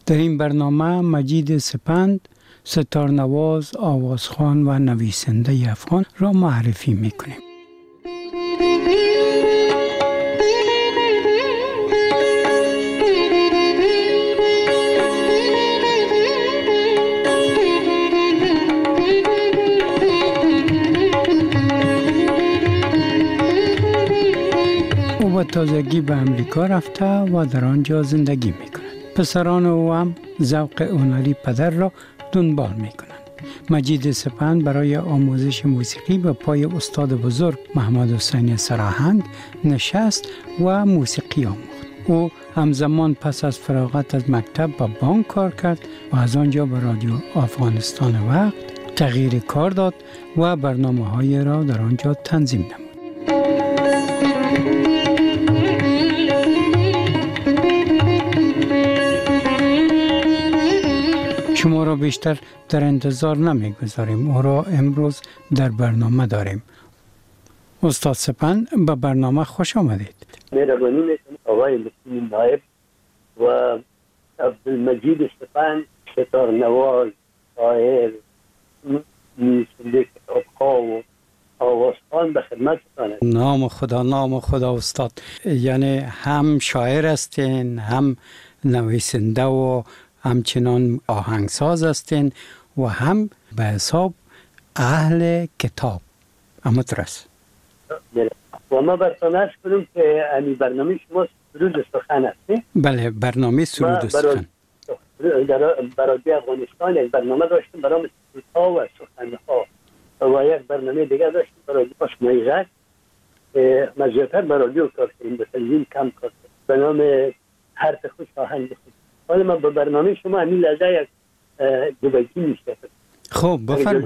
در این برنامه مجید سپند ستارنواز، آوازخوان و نویسنده افغان را معرفی میکنیم. او به تازگی به امریکا رفته و در آنجا زندگی میکند. پسران او هم ذوق هنری پدر را دنبال میکنند. مجید سپند برای آموزش موسیقی به پای استاد بزرگ محمد حسین سراهنگ نشست و موسیقی آموخت. او همزمان پس از فراغت از مکتب به بانک کار کرد و از آنجا به رادیو افغانستان وقت تغییر کار داد و برنامه‌های را در آنجا تنظیم نمود. شما را بیشتر در انتظار نمیگذاریم. او را امروز در برنامه داریم. استاد سپند، به برنامه خوش آمدید. مهربانی میکنم آقای مسئول نایب و عبدالمجید سپند، ستارنواز، شاعر، نویسنده کتاب‌ها و آوازخوان به خدمتتان است. نام خدا استاد. یعنی هم شاعر هستین، هم نویسنده و همچنان آهنگساز هستین و هم به حساب اهل کتاب. اما درست. و ما براتون عرض کنم که امی برنامه شما سرود سخن است. بله، برنامه سرود سخن. برای افغانستان یک برنامه داشتیم برای سرودها و سخنها و یک برنامه دیگه داشتیم برای آشنایی غږ. ما زیاتر برای رادیو کار کردیم، به تلویزیون کم کار کردیم به نام حرف خوش آهنگ بخون. حالا من به برنامه شما همین لحظه یک دو بیتی میشه. خب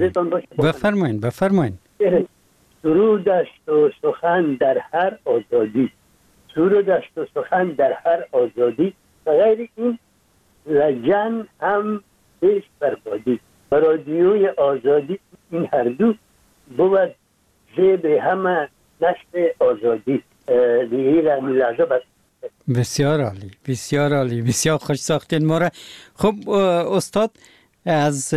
بفرمایید. سرود است و سخن در هر آزادی، سرود است و سخن در هر آزادی، غیر این لجن هم بیش بربادی. رادیوی آزادی این هر دو بود زیب همه نشر آزادی. دیگه را همین لحظه بس. بسیار عالی، بسیار خوش ساختین ما را. خب استاد، از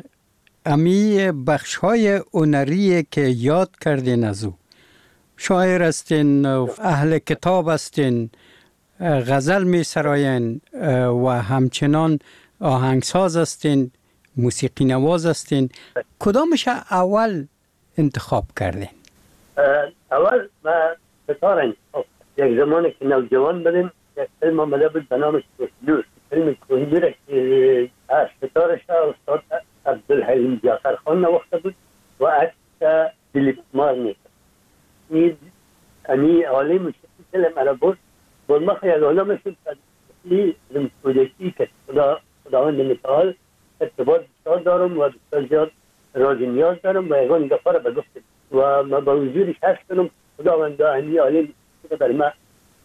امی بخش‌های هنری که یاد کردین، از او شاعر هستین، اهل کتاب هستین، غزل می سراین و همچنان آهنگساز هستین، موسیقی نواز هستین. کدامش اول انتخاب کردین؟ اول ما ستاره انتخاب. یک زمانی که نوجوان بودیم یک فیلم آمده بود به نام کوهنور. فیلم کوهنور که از ستارش استاد عبدالحلیم جعفرخان نوشته بود و عکس فیلیپ مار میکرد. این عالم موسیقی فیلم را برد ما خیلی عالم شد که کودکی که خداوند متعال ارتباط بسیار دارم و بسیار زیاد راز نیاز دارم و یگان دفعه را بگفتم و ما با حضورش هست کنم خداوند این عالم که برای ما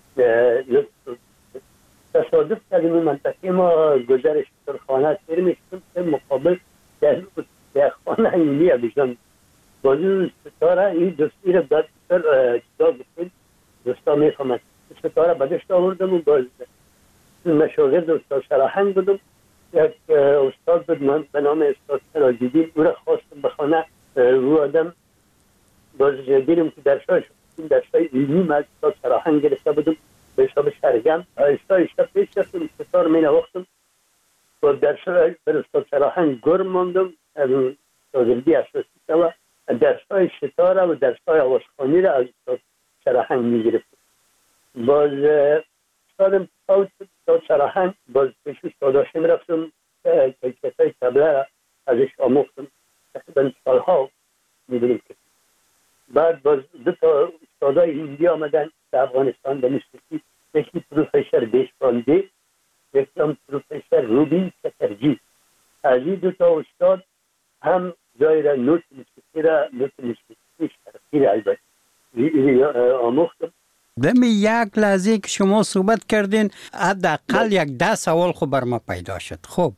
تصادف کردیم این منطقه ما گذرش در خانه سیر میشتم که مقابل در خانه اینی بشتم بازو ستاره این دوستی را داد بسیار چطور بسید دوستا میخوامد ستاره بدشت آوردم و باز مشاغل استاد سراهنگ بودم. یک استاد بود من به نام استاد سراج‌الدین، او را خواستم به خانه. او آدم باز دیدم که درسای علمی من استاد سراهنگ گرفته بودم به حساب سرگم. آیسته پیش رفتم ستار می نواختم و درسای بر استاد سراهنگ گرم ماندم. شاگردی اساسی و درسای ستاره و درسای آوازخوانی را از استاد سراهنگ می گرفتم. باز استادم استاد سراهنگ باز پیش استاداشم رفتم کیفیتای طبله را ازش آموختم. تقریبا سالها میدونم که بعد باز دو تا استادای هندی آمدن به افغانستان به موسیقی، یکی پروفسور دیشپاندے، یکی هم پروفسور روبین چترجی. از این دو تا استاد هم جای را نوت موسیقی شرقی را البته آموختم. دمی یک لحظه که شما صحبت کردین حداقل یک 10 سوال خب بر ما پیدا شد. خب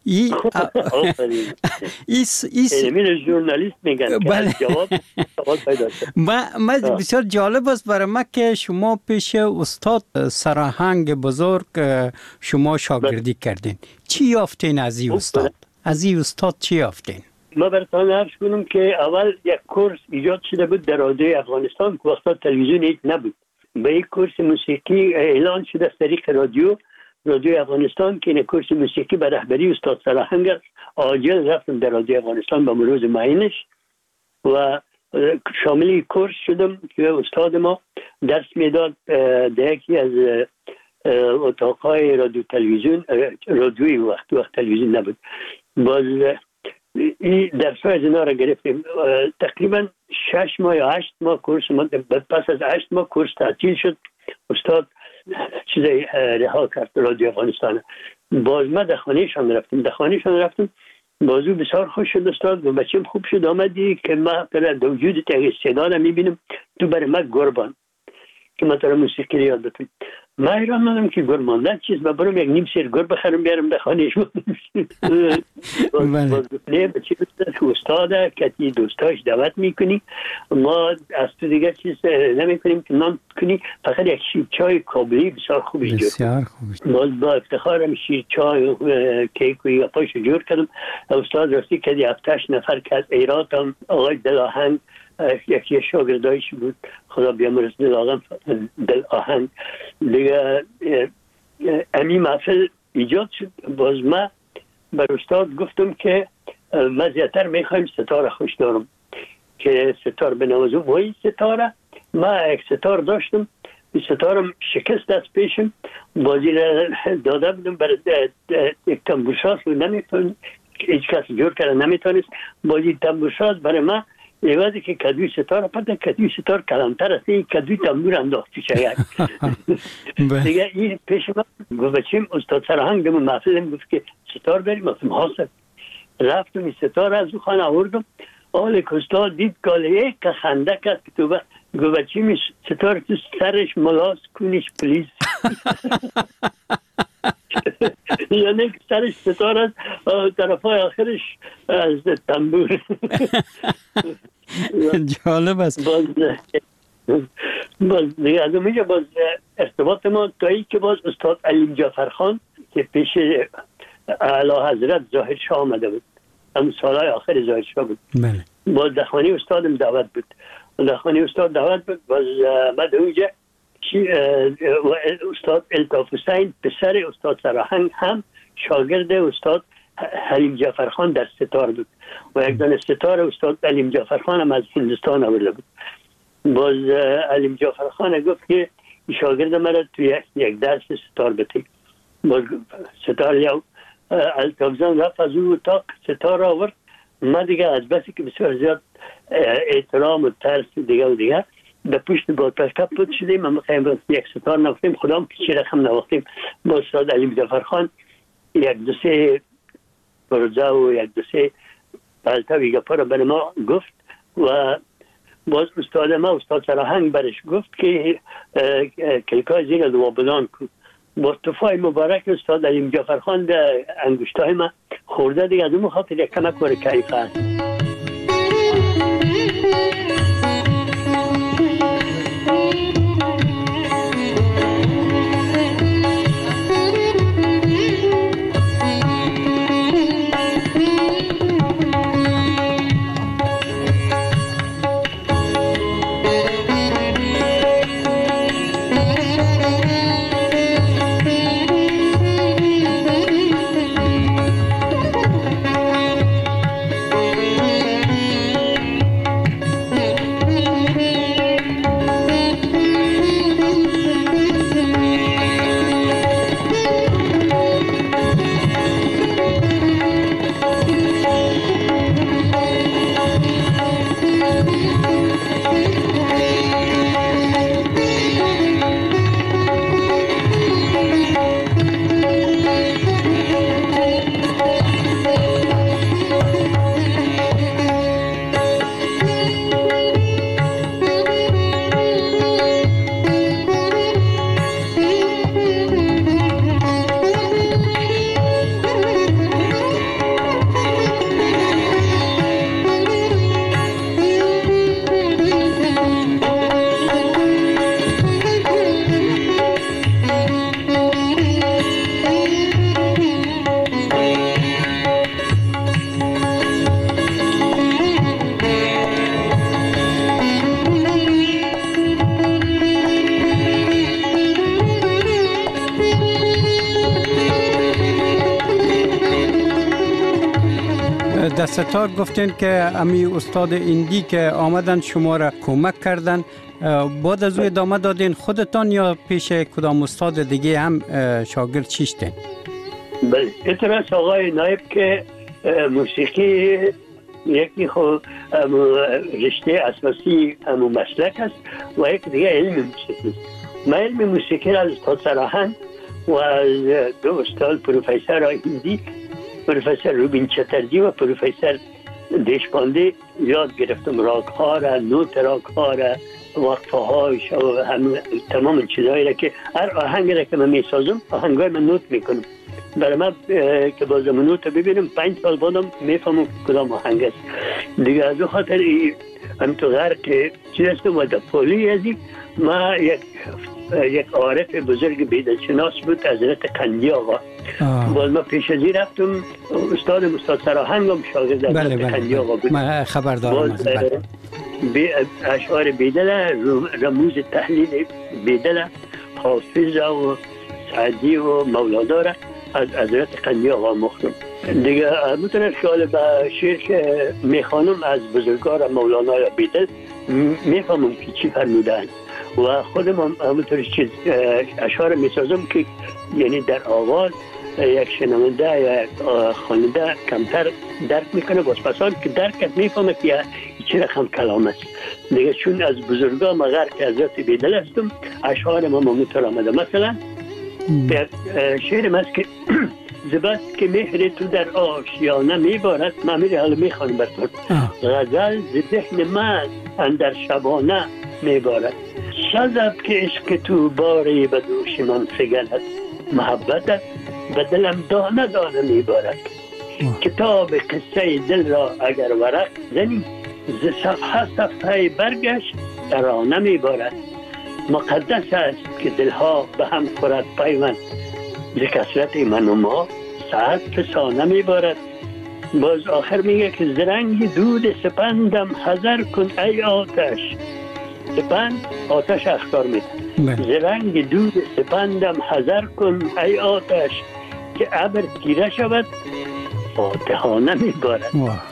آفرین. این ژورنالیست میگن که بله. جواب سوال پیدا شد. ما بسیار جالب است برای ما که شما پیش استاد سراهنگ بزرگ شما شاگردی کردین. چی یافتین از این استاد؟ از این استاد چی یافتین؟ ما براتون عرض کنم که اول یک کورس ایجاد شده بود در رادیوی افغانستان که وقتا تلویزیون هیچ نبود. به یک کورس موسیقی اعلان شده از طریق رادیوی افغانستان که این کورس موسیقی به رهبری استاد سراهنگ عاجل رفتم در رادیوی افغانستان با مروز معینش و شامل کورس شدم که استاد ما درس میداد در یکی از اتاقهای رادیو تلویزیون، رادیوی وقت تلویزیون نبود. باز این درس های از اینا را گرفتیم. تقریبا 6 ماه یا 8 ماه کورس ما، پس از 8 ماه کورس تعطیل شد. استاد چیزی رها کرد رادیو افغانستان. باز ما در خانهشان رفتم. بازو بسیار خوش شد استاد و بچم خوب شد. آمدی که ما در وجود تغییر استعداد میبینم تو برای ما گربان که من تو موسیقی رو یاد بدم. ما ایران مانم که گربان چیز ما برم یک نیم سیر گرب بخرم بیارم در خانهش. باز گفتنه بچه استاد که تی دوستاش دعوت میکنی، ما از تو دیگه چیز نمیکنیم که نام کنی، فقط یک شیر چای کابلی بسیار خوبی جور. بسیار خوبی. باز با افتخارم شیر چای و کیک و یا پاش جور کردم. استاد راستی که 7 نفر که از ایرات هم آقای دلاهنگ یکی شاگردایش بود، خدا بیامرز دل آهنگ دیگه. امی محفل ایجاد شد. باز ما بر استاد گفتم که ما زیادتر میخوایم ستاره خوش دارم که ستار بنوازم. و این ستاره ما یک ستار داشتم، این ستارم شکست دست پیشم، بازی را داده بودم برای یک تنبورساز و نمیتون هیچ کس جور کرده نمیتونست. بازی تنبورساز برای ما ایوازی که کدوی ستار پده، کدوی ستار کلانتر است، این کدوی تنبور انداختی شاید. دیگه این پیش ما گفت بچیم استاد سراهنگ دمون محفلم گفت که ستار بریم. گفتم حاصل. رفتم این ستار از او خانه آوردم. آل استاد دید گاله که خنده کرد که تو گفت بچیم ستار تو سرش ملاس کنیش پلیز. یعنی که سرش ستار است طرفای آخرش از تنبور. جالب است. باز دیگه از اونجا باز ارتباط ما تا ای که باز استاد علیم جعفرخان که پیش اعلی حضرت ظاهر شاه آمده بود، هم سالهای آخر ظاهر شاه بود. بله. باز در خانه استادم دعوت بود. باز بعد اونجا استاد الطاف حسین پسر استاد سراهنگ هم شاگرد استاد علیم جعفرخان در ستار بود و یک دانه ستار استاد علیم جعفرخان هم از هندوستان آورده بود. باز علیم جعفرخان گفت که شاگرد مرا توی یک درس ستار بده. باز ستار یا الطاف جان رفت از اون اتاق ستار آورد. ما دیگه از بسی که بسیار زیاد احترام و ترس دیگه به پشت بود پشت پود شدیم. ما میخوایم یک ستار نوختیم، خودم پیچی رقم نوختیم. با استاد علیم جعفرخان یک دو سه پروزه و یک دو سه پلتوی گپا رو برای ما گفت و باز استاد سراهنگ برش گفت که کلکای زیر دو بدان کن. با توفای مبارک استاد علیم جعفرخان در انگشتای ما خورده دیگه از اون خاطر یک کمک ور کیف هست. در ستار گفتین که امی استاد ایندی که آمدن شما را کمک کردن، بعد از او ادامه دادین خودتان یا پیش کدام استاد دیگه هم شاگرد چیشتین؟ بله، اعتراض آقای نایب که موسیقی یکی خود رشته اساسی همون مسلک است و یک دیگه علم موسیقی است. من علم موسیقی را از استاد سراهن و از دو استاد پروفسور هندی، پروفسور روبین چترجی و پروفسور دیشپانده یاد گرفتم. راگ ها را، نوت راگ ها را، وقفه هایش و تمام چیزهایی را که هر آهنگ را که من می سازم آهنگای من نوت میکنم. برای من که بازم نوت ببینم 5 سال بعدم میفهمم کدام آهنگ است دیگه. از او خاطر همینطور غرق چیز هستم و در پولی ازی ما یک عارف بزرگ بیدلشناس بود، حضرت قندی آقا. باز ما پیش ازی رفتم، استاد سراهنگم شاگرد حضرت قندی آقا بود. من خبر دارم. اشعار بیدل، رموز تحلیل بیدل، حافظ و سعدی و مولانا را از حضرت قندی آقا مختم دیگه. میتونم شال به شعر که میخوانم از بزرگار مولانا یا بیدل میفهمم که چی فرمودن و خودم همونطور چیز اشعار میسازم که یعنی در آواز یک شنونده یا یک خواننده کمتر درک میکنه، باز پسان که درکت میفهمه که چی رقم کلام است دیگه. چون از بزرگا مگر که حضرت بیدل هستم اشعار ما همونطور آمده. مثلا شعر مست که زبست که مهر تو در آشیانه میبارد، من میره حالا میخوانم براتون. غزل ز ذهن من اندر شبانه میبارد، شذب که عشق تو باری به دوش من فگند، محبت به دلم دانه دانه میبارد. کتاب قصه دل را اگر ورق زنی، ز صفحه برگشت ترانه میبارد. مقدس است که دلها به هم خورد پیوند، ز کثرت من و ما ساعت فسانه میبارد. باز آخر میگه که زرنگ دود سپندم حذر کن ای آتش. سپند آتش اخطار میده. زرنگ دود سپندم حذر کن ای آتش، که ابر تیره شود فاتحانه میبارد.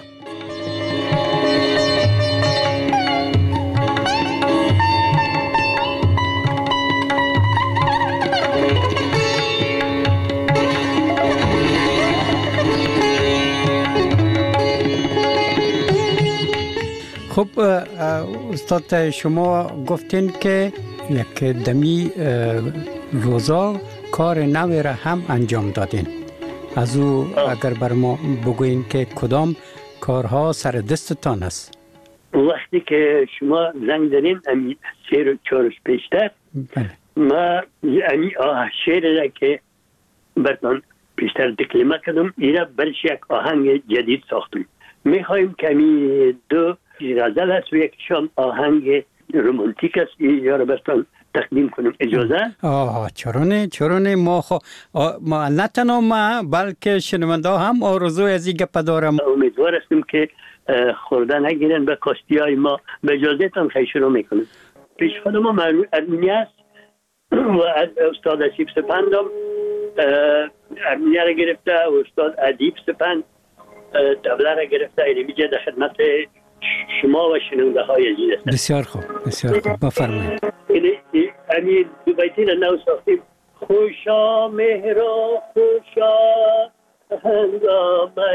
خب استاد شما گفتین که یک دمی روزا کار نوی را هم انجام دادین. از او اگر بر ما بگوین که کدام کارها سر دستتان است؟ وقتی که شما زنگ دارین امی 3-4 روز پیشتر ما امی شعر را که برتان پیشتر دکلمه کردم اینا برش یک آهنگ جدید ساختم. میخوایم که امی 2 غزل است و یکیشان آهنگ رومانتیک است. یا را برتان تقدیم کنم، اجازه؟ چرونه ما نه تنها ما بلکه شنونده هم آرزو از این گپ دارم. امیدوار هستم که خورده نگیرن به کاستی های ما. به اجازهتان خیلی شروع میکنم. پیش خود ما ارمینی است و استاد اسیب سپندم ارمینی را گرفته و استاد ادیب سپند تبله را گرفته. اینمی در خدمت شما و شنونده های عزیز هستم. بسیار خوب بفرمایید. یعنی دو بیتی را نو ساختیم. خوشا مهرا خوشا هنگامه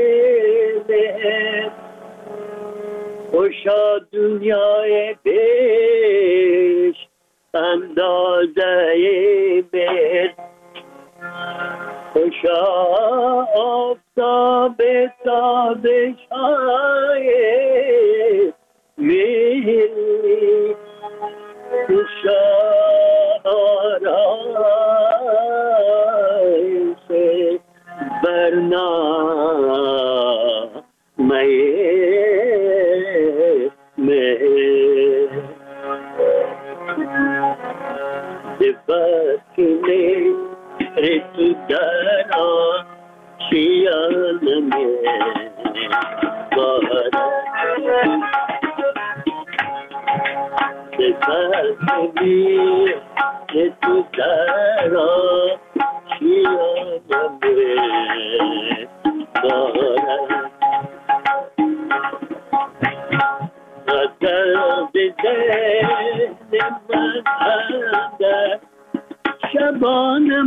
مهر، خوشا دنیای بیش اندازه مهر، خوشا آفتاب تابش های مهر، خوشا آرایش برنامه مهر، دباکینه ریتو دارا شیان بارد، دباکینه ریتو دارا شیان بارد، شبانم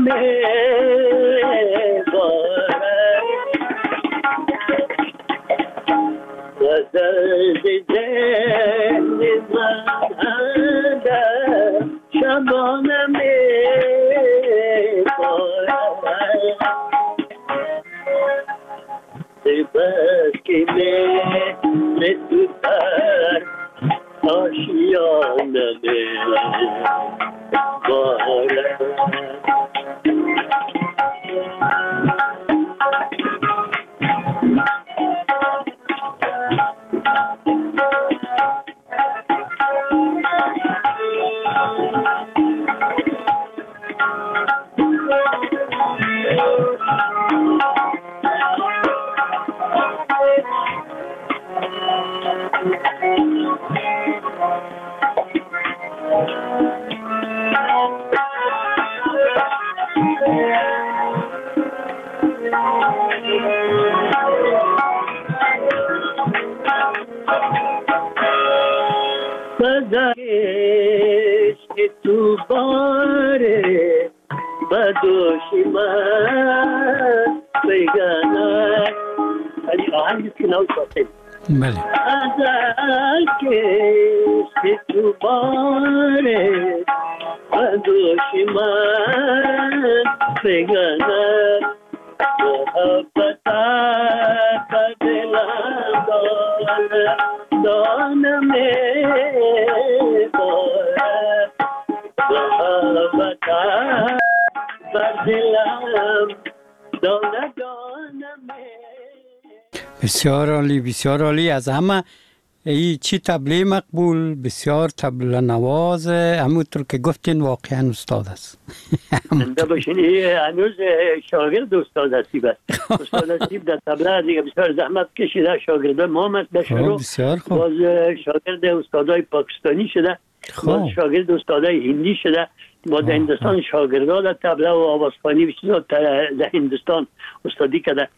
غزل ذهن من شبانم بس که من تو پر آشیانم بارم که تو باره بدوشی من بگنه علی آهنگی که نو ساتیم بله که تو باره بدوشی من بگنه محبتا بدلم دانم بسیار عالی، بسیار عالی. از همه ای چی طبله مقبول، بسیار طبله نواز، همونطور که گفتین واقعا استاد است. زنده باشین. هنوز شاگرد استاد هستی بس. استاد هستی در طبله دیگه بسیار زحمت کشیده، شاگرد ما هم بشرو. بسیار خوب. باز شاگرد استادای پاکستانی شده، باز شاگرد استادای هندی شده، با در هندستان شاگردان در طبله و آوازخوانی و چیزا در هندستان استادی کرده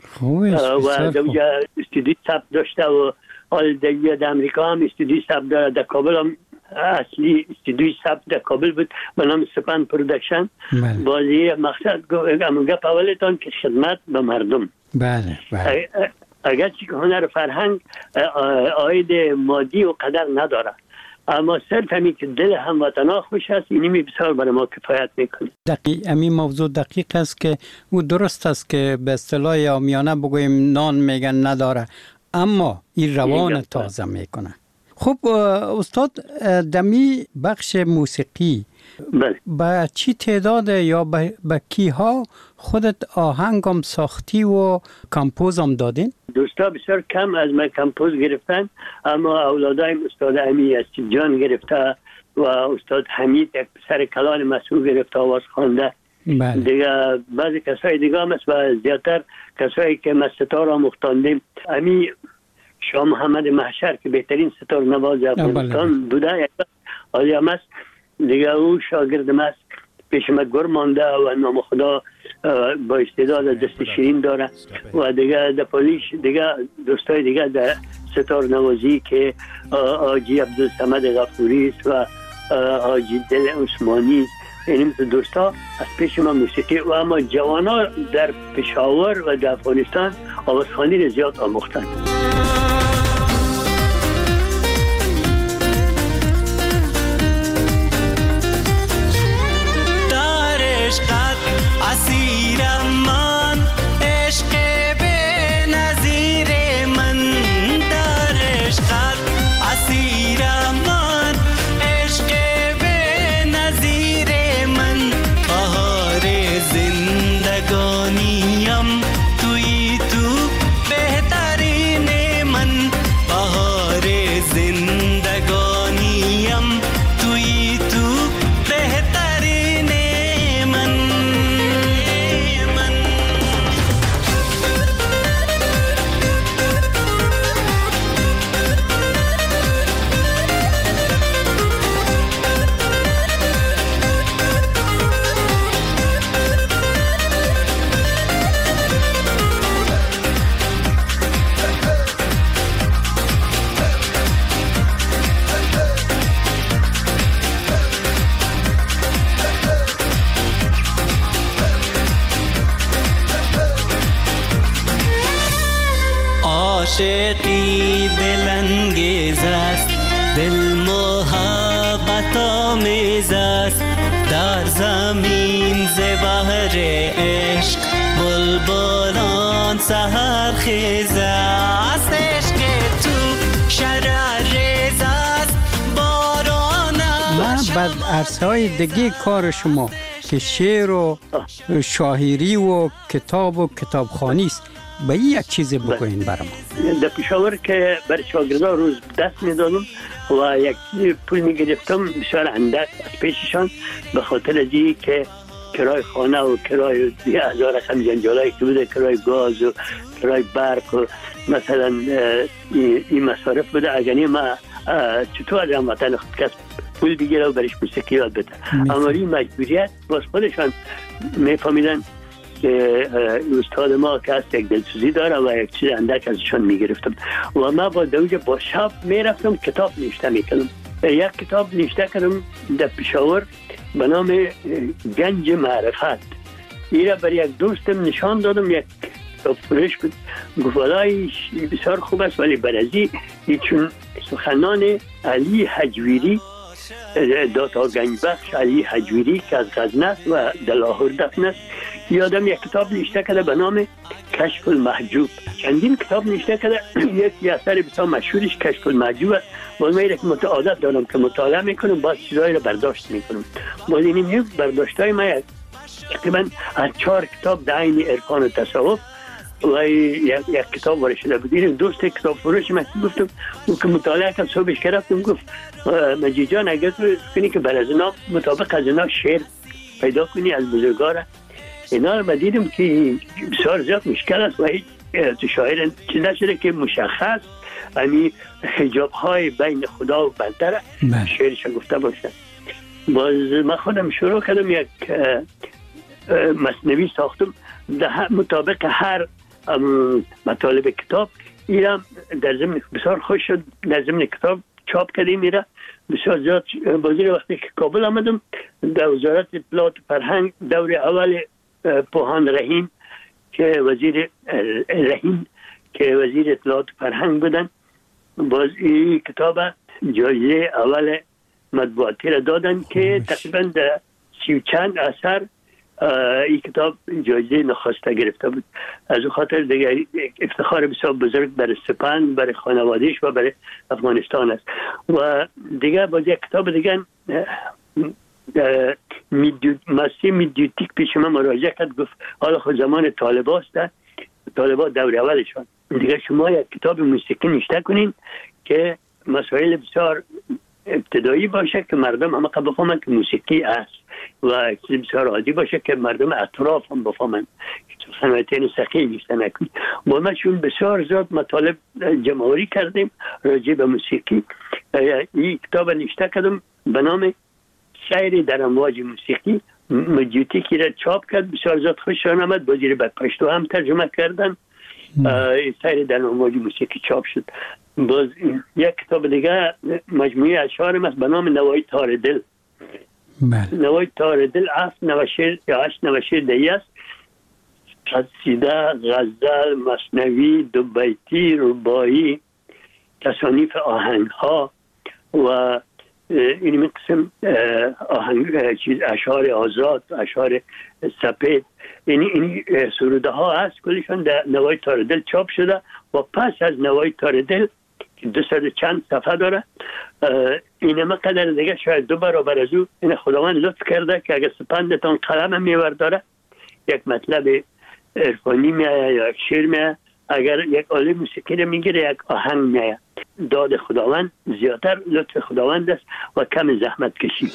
و در استودی ثبت داشته و حال در امریکا هم استودی ثبت داره. در کابل هم اصلی استودی ثبت در کابل بود به نام سپند پرودکشن. بازی مقصد گپ اولتان که خدمت به مردم. بله بله. اگرچه که هنر فرهنگ عاید مادی و قدر نداره، اما صرف همین که دل هموطنا خوش است، اینی بسیار برای ما کفایت میکنه. همین موضوع دقیق است که او درست است که به اصطلاح عامیانه بگوییم نان میگن نداره، اما این روان تازه میکنه. خب استاد، دمی بخش موسیقی با چی تعداد یا با کی ها خودت آهنگم ساختی و کمپوز هم دادین؟ دوستا بسیار کم از من کمپوز گرفتن، اما اولادای استاد امی استی جان گرفته و استاد حمید یک پسر کلان مسئول گرفته آواز خوانده. دیگه بعضی کسای دیگه هم است و زیادتر کسایی که ما ستار آموختاندیم. امی شاه محمد محشر که بهترین ستار نواز افغانستان بوده یک عالی هم است. دیگه او شاگرد است، پیش ما گر مانده و نام خدا با استعداد دست شیرین داره و دیگه در پولیش دیگه دوستای دیگه در ستار نوازی که آجی عبدالصمد غفوری و آجی دل عثمانی، این دوستا از پیش ما موسیقی و اما جوانا در پشاور و در افغانستان آوازخوانی را زیاد آموختند. زندگانیم توی تو بهترین من عاشقی دلانگیز است، دل محبت آمیز است، در زمین ز بحر عشق بلبلان سحر خیز است. عشق تو شرریز است، باران من بعد عرصه‌های دیگه کار شما که شعر و شاعری و کتاب و کتابخوانی است، به یک چیز بگوین برام. در پشاور که بر شاگردان روز دست میدادم و یک پول میگرفتم بسیار اندک از پیششان، به خاطر ازی که کرای خانه و کرای 1000 رقم جنجالایی که بوده، کرای گاز و کرای برق و مثلا این مصارف بوده. اگرنی ما چطور از هموطن خود کس پول بگیره و برش موسیقی یاد بده. اما این مجبوریت باز خودشان میفهمیدن که استاد ما که هست یک دلسوزی داره و یک چیز اندک ازشان میگرفتم و ما با دوجه با شب میرفتم کتاب نوشته میکردم. یک کتاب نوشته کردم در پشاور به نام گنج معرفت. این را بر یک دوستم نشان دادم، یک کتاب فروش بود، گفت والله بسیار خوب است، ولی برازی چون سخنان علی حجویری، داتا گنج بخش علی حجویری که از غزنه است و در لاهور دفن است، یادم یک کتاب نوشته کرده به نام کشف المحجوب. چندین کتاب نوشته کرده، یک اثر بسیار مشهورش کشف المحجوب است. باز من یک عادت دارم که مطالعه میکنم، باز چیزایی رو برداشت میکنم. باز این برداشتای من تقریبا از 4 کتاب در عین عرفان و تصوف و یک کتاب وارد شده بود. این دوست کتاب فروش من گفتم او که مطالعه کرد، صبحش گرفتم گفت مجید جان اگر تو کنی که بر از اینا مطابق از اینا شعر پیدا کنی از بزرگاره، اینا رو دیدم که بسیار زیاد مشکل است و هیچ تو شاعر چیز نشده که مشخص یعنی حجاب های بین خدا و بنده شعرش گفته باشه. باز من خودم شروع کردم یک مثنوی ساختم مطابق هر مطالب کتاب. ایرم در ضمن بسیار خوش شد، در ضمن کتاب چاپ کردیم. ایرم بسیار زیاد بازی وقتی که کابل آمدم در وزارت اطلاعات و فرهنگ دور اول پوهان رحیم که وزیر اطلاعات و فرهنگ بودن، باز این کتاب جایزه اول مطبوعاتی را دادن که تقریبا در 30 چند اثر این کتاب جایزه نخسته گرفته بود. از اون خاطر دیگه افتخار بسیار بزرگ برای سپند، برای خانوادهش و برای افغانستان است. و دیگه باز یک کتاب دیگه مسی میدیوتیک پیش من مراجعه کرد، گفت حالا خود زمان طالباست، طالبات دور اولشان دیگه شما یک کتاب موسیقی نوشته کنین که مسائل بسیار ابتدایی باشه که مردم همه بفهمن که موسیقی است و چیز بسیار عادی باشه که مردم اطراف هم بفهمن، صنعتین سخی نوشته نکنید. ما چون بسیار زیاد مطالب جمع‌آوری کردیم راجع به موسیقی، این کتاب نوشته کردم به نام شعر در امواج موسیقی. مجیوتیکی را چاپ کرد، بسیار زیاد خوششان آمد، بازی به پشتو هم ترجمه کردن. شعر در امواج موسیقی چاپ شد. باز یک کتاب دیگه مجموعه اشعار است به نام نوای تار دل. نوای تار دل 7 نوشته یا 8 نوشته دیگه است، قصیده، غزل، مثنوی، دو بیتی، رباعی، تصانیف آهنگ ها و این قسم آهنگ چیز اشعار آزاد، اشعار سپید، این سروده ها هست کلشون در نوای تار دل چاپ شده. و پس از نوای تار دل که 200 چند صفحه داره، این مقدر دیگه شاید 2 برابر از او این خداوند لطف کرده که اگر سپندتان قلم میورداره یک مطلب عرفانی میایه یا یک شعر میایه، اگر یک آله موسیقی رو میگیره یک آهنگ میایه. داد خداوند زیادتر لطف خداوند است و کم زحمت کشی.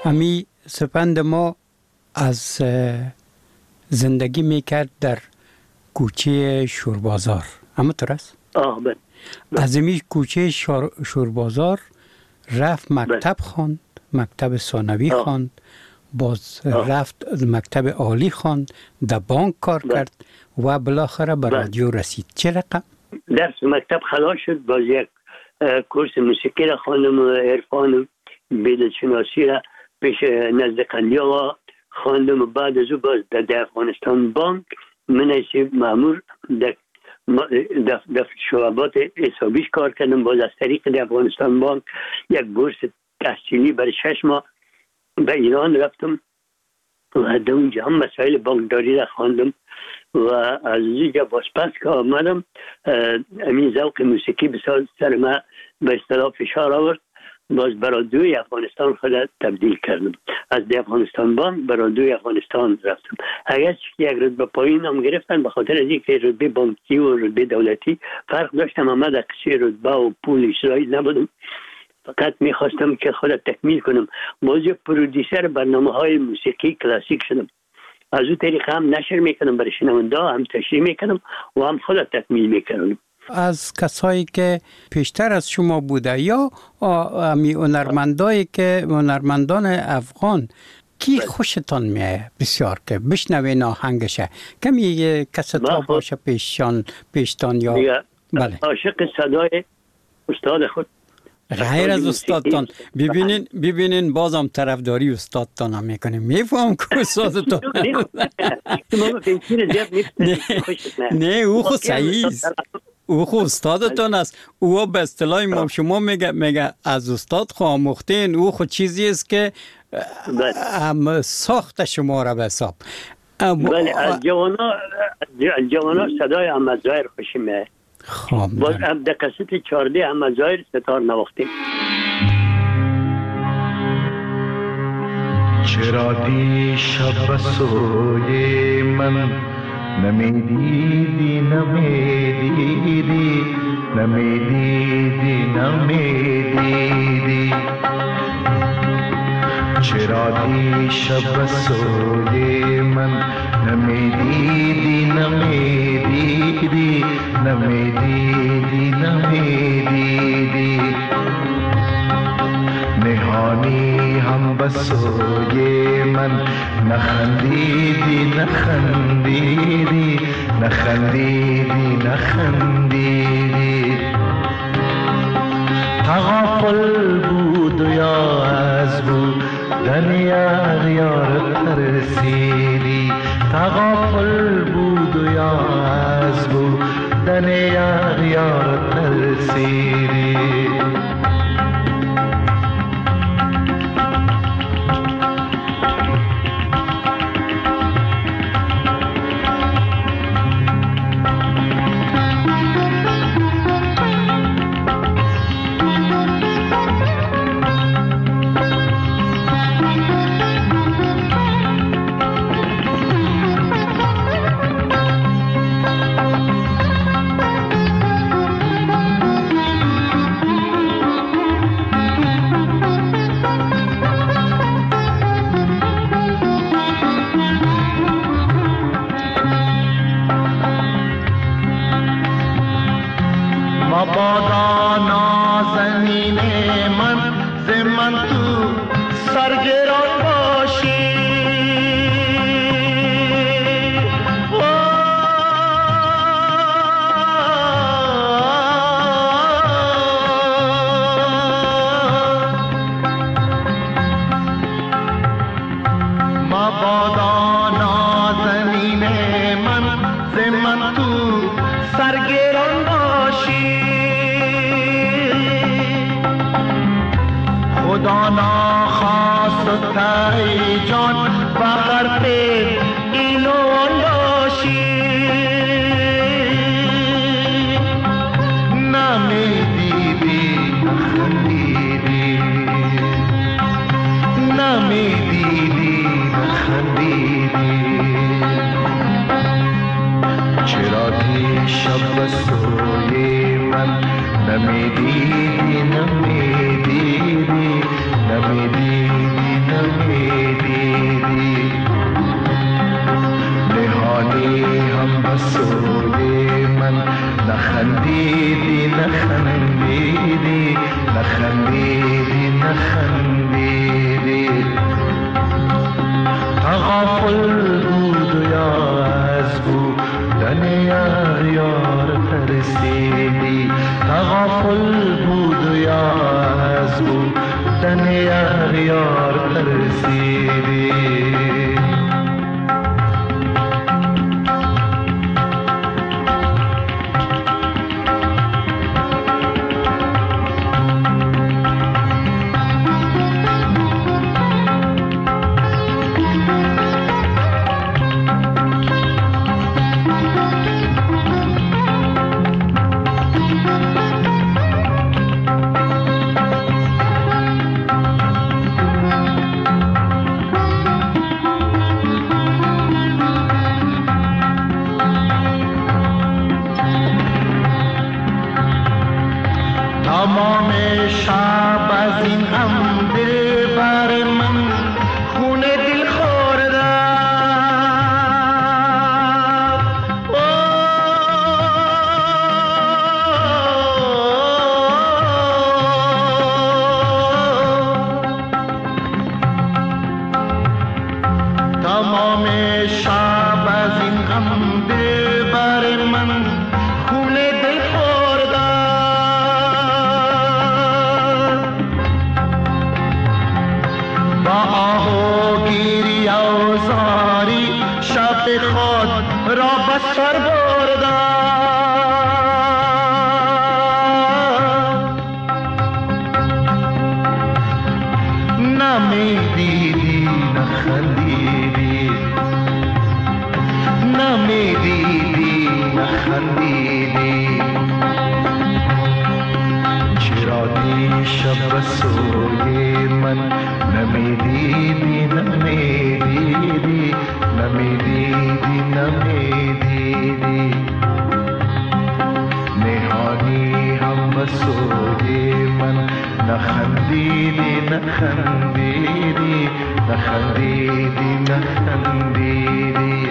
امی سپند ما از زندگی میکرد در کوچه شوربازار، اما طور است؟ بله. از امی کوچه شوربازار رفت مکتب خواند، مکتب ثانوی خواند، باز رفت مکتب عالی خواند، در بانک کار کرد و بالاخره به رادیو رسید. چه رقم؟ درس مکتب خلاص شد، باز یک کورس موسیقی را خواندم و عرفان و بدلشناسی را پیش نزد قندی آقا خواندم و بعد از او باز در افغانستان بانک منصب مأمور در شعبات حسابیش کار کردم. باز از طریق در افغانستان بانک یک بورس تحصیلی برای 6 ماه به ایران رفتم و در اونجا هم مسائل بانکداری را خواندم و از اینجا باز پس که آمدم امین ذوق موسیقی بسیار سر من به اصطلاح فشار آورد. باز برادوی افغانستان خود تبدیل کردم، از افغانستان بانک برادوی افغانستان رفتم. اگر یک رتبه پایین هم گرفتن به خاطر از اینکه رتبه بانکی و رتبه دولتی فرق داشتم، اما در کسی رتبه و پول اسرائیل نبودم، فقط میخواستم که خودم تکمیل کنم. باز پرودیسر برنامه های موسیقی کلاسیک شدم، از اون طریق هم نشر میکنم برای شنونده، هم تشریح میکنم و هم خودم تکمیل میکنم. از کسایی که پیشتر از شما بوده یا امی هنرمندان افغان کی خوشتان میه بسیار که بشنوین آهنگشه؟ کمی کستا باشه پیشتان یا بله. عاشق صدای استاد خود غیر از استادتان. ببینین بازم طرفداری استادتان هم میکنیم. میفهم که استادتان نه او خود صحیح است، او خود استادتان است. او به اصطلاح ما شما میگه از استاد آموختین، او خود چیزی است که هم ساخت شما را به حساب. بله از جوانا صدای احمد ظاهر خوشمه. باز در قصه 14 احمد ظاهر ستار نواختیم. چرا دیشب سوی من نمیدیدی چرا دیشب سوی من نمیدیدی نهانی هم بسوی من نخندیدی تغافل بود و یا از بودن اغیار ترسیدی، تغافل بود و یا از بودن اغیار ترسیدی. مبادا نازنین من ز من تو سرگران باشی، مبادا نازنین من ز من تو سرگران باشی. خدا ناخواست ای جان بغر پی این و آن باشی، نمیدیدی نخندیدی چرا دیشب سوی من نمیدیدی سوی من نخندیدی نخندیدی نخندیدی نخندیدی تغافل بود و یا از بودن یار ترسیدی تغافل بود و یا از بودن یار ترسیدی تمام شب از این غم دل بر من خون دل خورده تمام شب از این غم دل بر من خون دل خورده گیری و زاری شب خود را بسر بردم نمیدیدی نخندیدی نمیدیدی نخندیدی چرا دیشب سوی من نمیدیدی نمیدیدی نمیدیدی نمیدیدی نهانی هم سوی من نخندیدی نخندیدی نخندیدی نخندیدی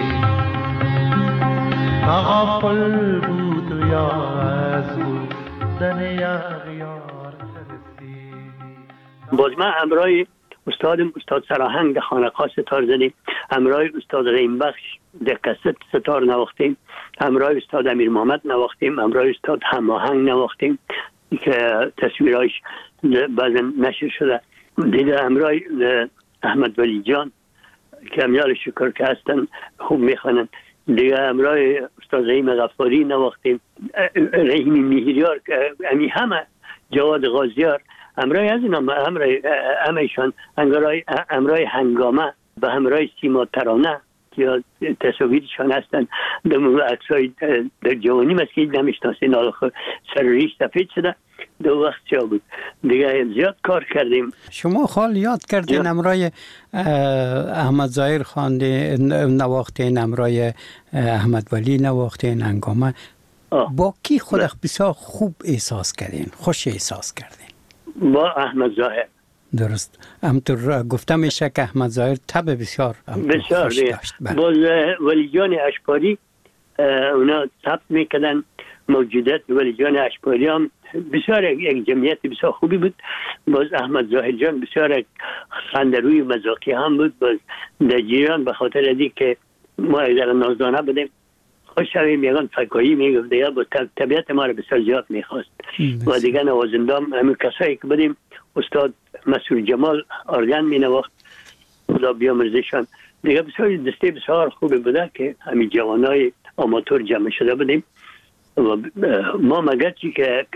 تغافل بود و یا از بودن یار ترسیدی. باز من همراه استاد سراهنگ خانقاه ستار زدیم، همراه استاد غیمبخش دقیقه ستار نواختیم، همراه استاد امیر محمد نواختیم، همراه استاد هماهنگ نواختیم که تصویرهایش بعضا نشر شده دیگه، همراه احمد ولی جان که امیال شکر که هستن خوب میخوانن دیگه، همراه استاد رحیم غفاری نواختیم، رحیم میهریار امی همه جواد غازیار همراه از اینا همهشان، همراه هنگامه و همراه سیما ترانه که تصاویرشان هستن در عکسای در جوانی مسکید نمیشناسین، حالا سر ریش سفید شده دو وقت چا بود دیگه، زیاد کار کردیم. شما خال یاد کردین همراه احمد ظاهر خانده نواختین، همراه احمد ولی نواختین، هنگامه با کی خودت بسیار خوب احساس کردین، خوش احساس کردین؟ با احمد ظاهر. درست، همطور گفتم میشه که احمد ظاهر طبع بسیار خوش داشت. باز ولی جان اشپاری اونا ثبت میکردن موجودات ولی جان اشپاری هم بسیار یک جمعیت بسیار خوبی بود. باز احمد ظاهر جان بسیار خندروی مزاقی هم بود. باز در جیران به خاطر ازی که ما اگر نازدانه بودیم خوش شویم یکان فکایی میگفت دیگه، با طبیعت ما رو بسیار زیاد میخواست و دیگه نوازندام همین کسایی که بودیم استاد مسئول جمال آرگن می نواخت خدا بیامرزشان دیگه، بسیار دسته بسیار خوبی بوده که همین جوانای آماتور جمع شده بودیم و ما مگر چی که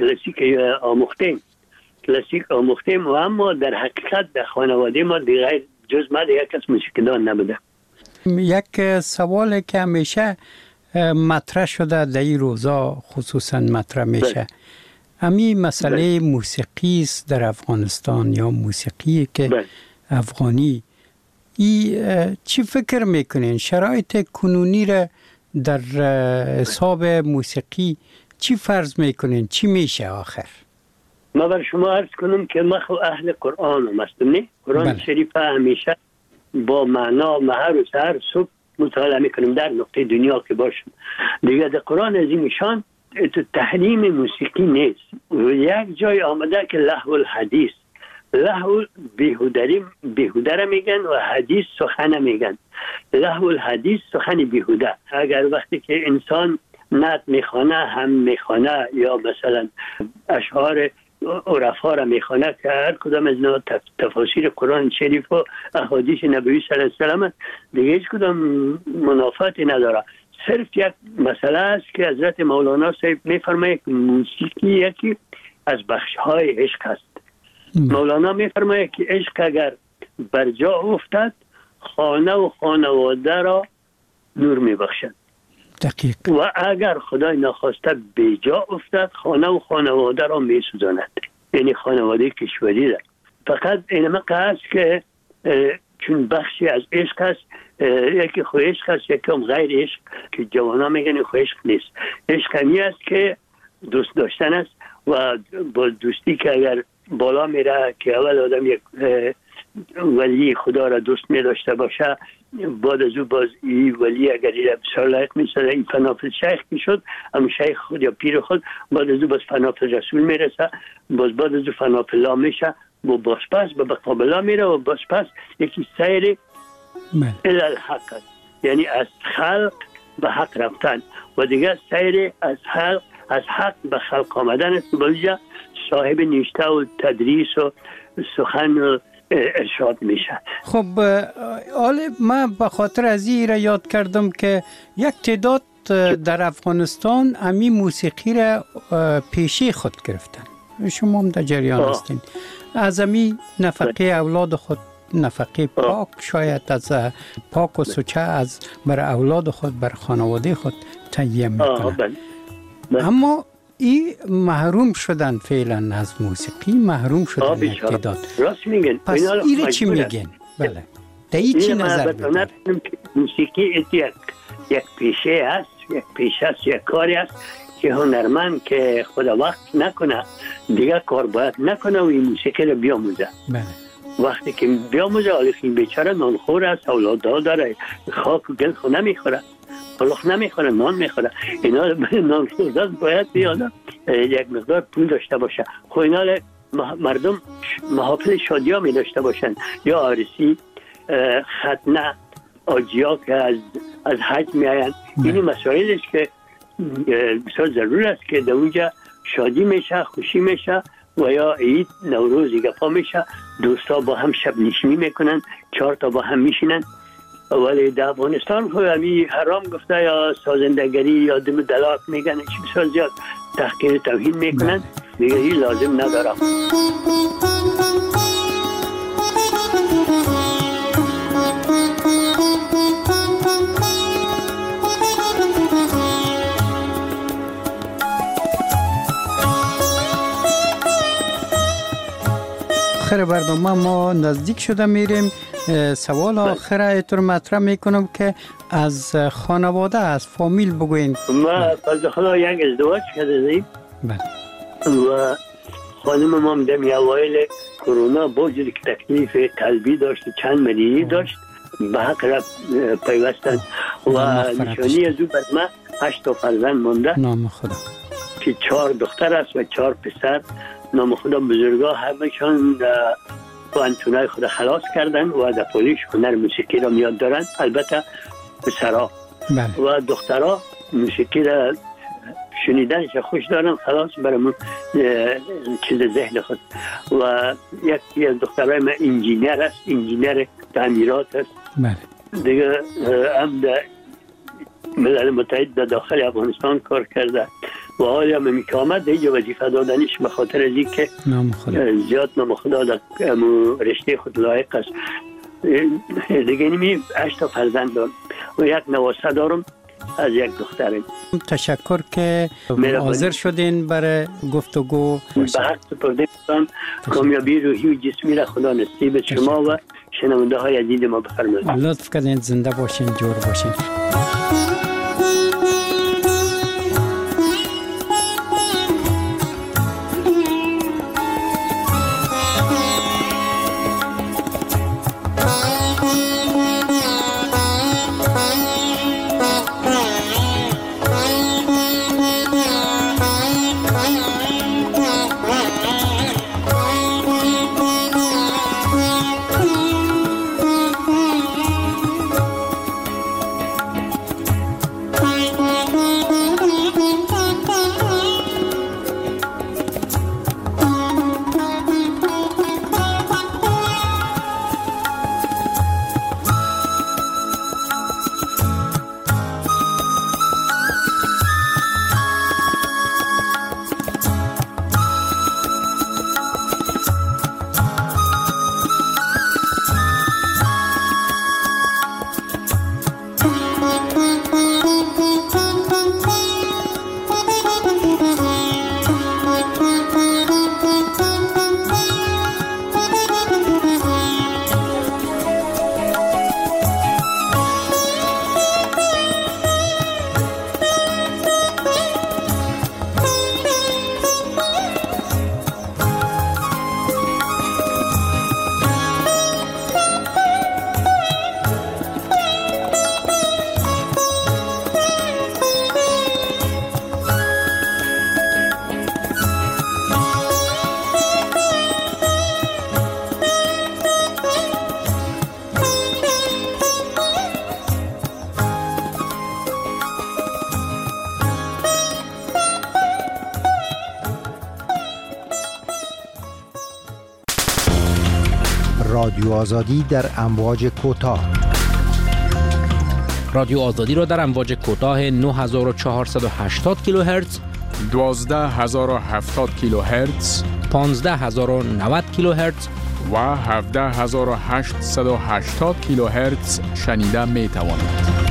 کلاسیک آموختیم و اما در حقیقت در خانواده ما دیگه جز ما دیگه کس موسیقیدان نبوده. یک سوال که همیشه مطرح شده در این روزا خصوصا مطرح میشه، همین مسئله موسیقی است در افغانستان یا موسیقی که افغانی، چی فکر میکنین شرایط کنونی را در حساب موسیقی چی فرض میکنین، چی میشه آخر؟ ما بر شما عرض کنم که ما خو اهل قرآن هستم، نه؟ قرآن شریف همیشه با معنا مهر و سهر صبح مطالعه میکنیم در نقطه دنیا که باشم. دیگه در قرآن عظیمشان تحریم موسیقی نیست. یک جای آمده که لهو الحدیث، لهو بیهوده را میگن و حدیث سخن میگن. لهو الحدیث سخن بیهوده. اگر وقتی که انسان نعت میخوانه، هم میخوانه، یا مثلا اشعار عرفا را میخوانه که هر کدام از اینا تفاسیر قرآن شریف و احادیث نبوی صلی الله علیه و سلم، دیگه هیچ کدام منافاتی نداره. صرف یک مسئله است که حضرت مولانا صاحب میفرماید که موسیقی یکی از بخش‌های عشق است. مولانا میفرماید که عشق اگر بر جا افتد، خانه و خانواده را نور میبخشد. دقیق. و اگر خدای نخواسته به جا افتد، خانه و خانواده را میسوزاند. یعنی خانواده کشوری ده. فقط اینما است که چون بخشی از عشق است، یکی خو عشق است، یکی هم غیر عشق که جوانا میگن خو عشق نیست. عشق همی است که دوست داشتن است و با دوستی که اگر بالا میره که اول آدم یک ولی خدا را دوست می داشته باشه، بعد از او باز این ولی اگر این بسیار لایق می ساده، این فنافل شیخ می شد، اما شیخ خود یا پیر خود، بعد از او باز فنافل رسول می رسه، باز بعد از او فنافل لا می شه و باز پس به بقابلا می ره و باز پس یکی سیر الالحق است، یعنی از خلق به حق رفتن و دیگه سیر از حق به خلق آمدن است. بلجا صاحب نوشته و تدریس و سخن و ارشاد میشه. خب حالا من به خاطر از این را یاد کردم که یک تعداد در افغانستان امی موسیقی را پیشه خود گرفتن. شما هم در جریان هستین. از امی نفقه اولاد خود، نفقه پاک شاید از پاک و سوچه از بر اولاد خود، بر خانواده خود تهیه میکنن. اما این محروم شدن فعلا از موسیقی، محروم شدن یک تعداد. راست میگن. پس ایره چی میگن؟ بله. در این چی نظر میدن؟ موسیقی یک پیشه است، یک کاری است که هنرمند که خدا وقت نکنه دیگه کار باید نکنه و این موسیقی رو بیاموزه. بله. وقتی که بیاموزه، حالی که بیچاره نانخور است، اولاد داره، خاک و گل خو نمیخوره، پلخ نمیخوره، نان میخوره. اینا نان خوردن باید بیاد یک مقدار پول داشته باشه. خب اینا مردم محافل شادی ها می داشته باشن، یا عرسی، ختنه، آجیا که از حج می آین. اینی مسائل است که بسیار ضرور است که در اونجا شادی میشه، خوشی میشه و یا عید، نوروز گپا میشه، دوستا با هم شب نشینی میکنن، 4 تا با هم میشینن. ولی در افغانستان خود همی حرام گفته یا سازندگری یا دم دلاک میگن، بسیار زیاد تحقیر توهین میکنن، دیگه این لازم ندارم. آخر برنامه ما نزدیک شده میریم. سوال آخر ایتون مطرح میکنم که از خانواده، از فامیل بگوین. ما فرض خدا یک ازدواج کرده دیم و خانم ما دمی اوایل کرونا با وجود که تکلیف قلبی داشت، چند مریضی داشت، به حق را پیوستن و نشانی از او بر ما 8 تا فرزند مونده. نام خدا. که 4 دختر است و 4 پسر. نام خدا بزرگا همشان پوانتونای خود خلاص کردن و در پولیش هنر موسیقی را میاد دارن. البته پسرها و دخترها موسیقی را شنیدنش خوش دارن، خلاص برامون چیز ذهن خود. و یکی از دخترهای من انجینیر است، انجینیر تعمیرات است. دیگه هم در ملل متحد در داخل افغانستان کار کرده و حالی هم که آمد دیگه وظیفه دادنش به خاطر از این که زیاد نام خدا در رشته خود لایق است. دیگه نمی 8 تا فرزند دارم و یک نواسه دارم از یک دخترم. تشکر که حاضر شدین برای گفتگو. به حق سپرده می‌کنم. کامیابی روحی و جسمی را خدا نصیب شما و شنونده های عزیز ما بفرمایید. لطف کردین. زنده باشین، جور باشین. رادیو آزادی در امواج کوتاه. رادیو آزادی را در امواج کوتاه 9480 کیلوهرتز، 12070 کیلوهرتز، 15090 کیلوهرتز و 17880 کیلوهرتز شنیده می توانید.